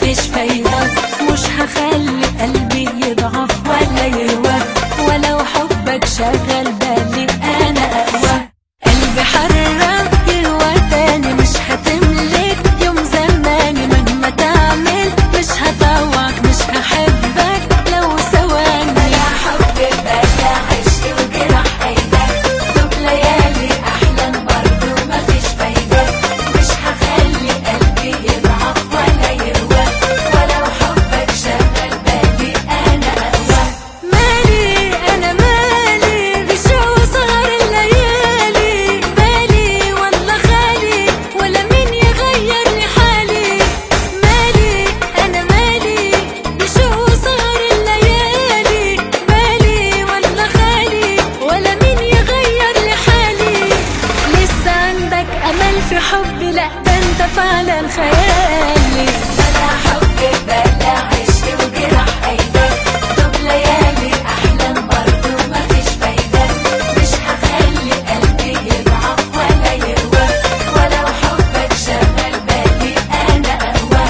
مفيش فايدة. مش هخلي قلبي يضعف ولا يهوى، ولو حبك شغل بالي انا اقوى. قلبي حرة يهوى تاني، مش هتملك يوم زماني مهما تعمل، مش هطوعك مش هحبك لو ثواني. بلا حب بلا عشق وجرح ايدك، دوب ليالي احلام برضو مفيش فايدة. مش هخلي قلبي يضعف ولا يهوى، ولو حبك شغل بالي انا اقوى. مالي انا مالي بشوق سهر الليالي، بالي ولا خالي ولا مين يغير لي حالي. مالي انا مالي بشوق سهر الليالي، بالي ولا خالي ولا مين يغير لي حالي. لسه عندك امل في حبي؟ لا ده انت فعلا خيالي. بلا حب بلا عشق وجرح ايدك، دوب ليالي احلام برضو مفيش فايدة. مش هخلي قلبي يضعف ولا يهوى، ولو حبك شغل بالي انا اقوى.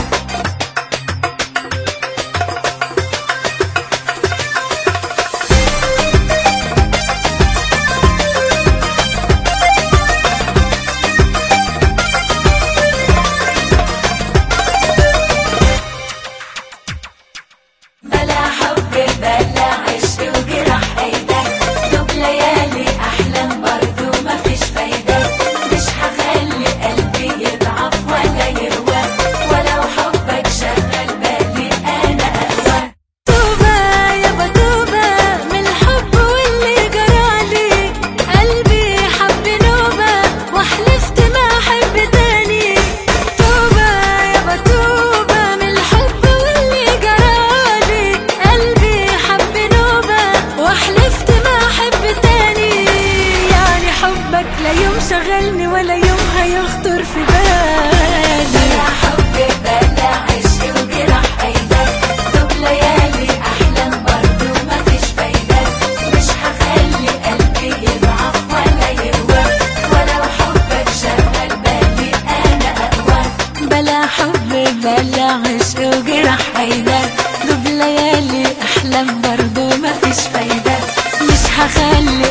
بلا حب بلا عشق وجرح ايدك، دوب ليالي احلام برضو مفيش فايدة. مش هخلي قلبي يضعف ولا يهوى، ولو حبك شغل بالي انا اقوى. توبة يابا توبة من الحب واللي جرالي، قلبي حب نوبة وحلفت ما احب تاني. توبة يابا توبة من الحب واللي جرالي، قلبي حب نوبة وحلفت ما احب تاني. يعني حبك لا يوم شغلني ولا يوم هيخطر في بالي. بلا حب بلا عشق وجرح ايدك، دوب ليالي احلام برضو مفيش فايدة. مش هخلي قلبي يضعف ولا يهوى، ولو حبك شغل بالي انا اقوى. بلا حب بلا عشق وجرح ايدك، دوب ليالي احلام برضو مفيش فايدة. مش هخلي